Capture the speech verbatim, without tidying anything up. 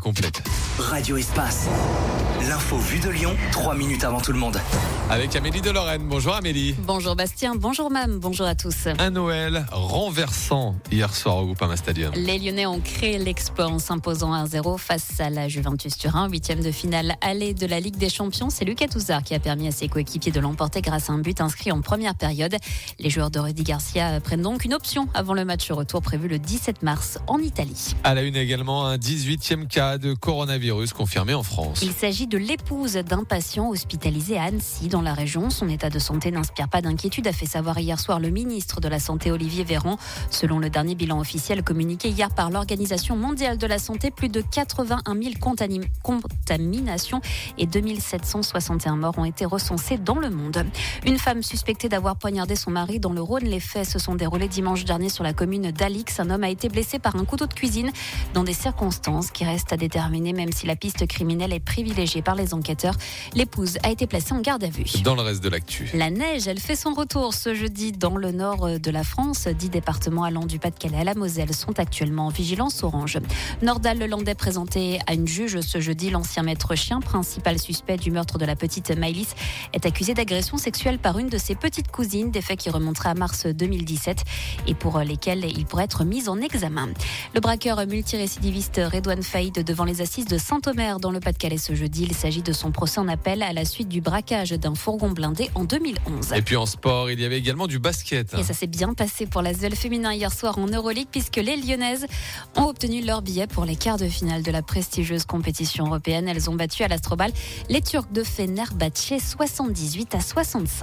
complète. Radio Espace. L'info vue de Lyon, trois minutes avant tout le monde. Avec Amélie de Lorraine. Bonjour Amélie. Bonjour Bastien, bonjour Mam, bonjour à tous. Un Noël renversant hier soir au Groupama Stadium. Les Lyonnais ont créé l'exploit en s'imposant un zéro face à la Juventus Turin. Huitième de finale aller de la Ligue des Champions. C'est Lucas Touzard qui a permis à ses coéquipiers de l'emporter grâce à un but inscrit en première période. Les joueurs de Rudy Garcia prennent donc une option avant le match retour prévu le dix-sept mars en Italie. À la une également, un dix-huitième cas de coronavirus confirmé en France. Il s'agit de l'épouse d'un patient hospitalisé à Annecy dans la région. Son état de santé n'inspire pas d'inquiétude, a fait savoir hier soir le ministre de la Santé Olivier Véran. Selon le dernier bilan officiel communiqué hier par l'Organisation mondiale de la santé, plus de quatre-vingt-un mille contanim- contaminations et deux mille sept cent soixante et un morts ont été recensés dans le monde. Une femme suspectée d'avoir poignardé son mari dans le Rhône. Les faits se sont déroulés dimanche dernier sur la commune d'Alix. Un homme a été blessé par un couteau de cuisine dans des circonstances qui restent à déterminer, même si la piste criminelle est privilégiée par les enquêteurs. L'épouse a été placée en garde à vue. Dans le reste de l'actu. La neige, elle fait son retour ce jeudi dans le nord de la France. Dix départements allant du Pas-de-Calais à la Moselle sont actuellement en vigilance orange. Nordal Lelandais présenté à une juge ce jeudi. L'ancien maître chien, principal suspect du meurtre de la petite Maëlys, est accusé d'agression sexuelle par une de ses petites cousines. Des faits qui remonteraient à mars deux mille dix-sept et pour lesquels il pourrait être mis en examen. Le braqueur multirécidiviste Redouane Faïd devant les assises de Saint-Omer dans le Pas-de-Calais ce jeudi. Il s'agit de son procès en appel à la suite du braquage d'un fourgon blindé en deux mille onze. Et puis en sport, il y avait également du basket. Et ça s'est bien passé pour l'Asvel féminin hier soir en Euroleague puisque les Lyonnaises ont obtenu leur billet pour les quarts de finale de la prestigieuse compétition européenne. Elles ont battu à l'Astrobal les Turcs de Fenerbahçe soixante-dix-huit à soixante-cinq.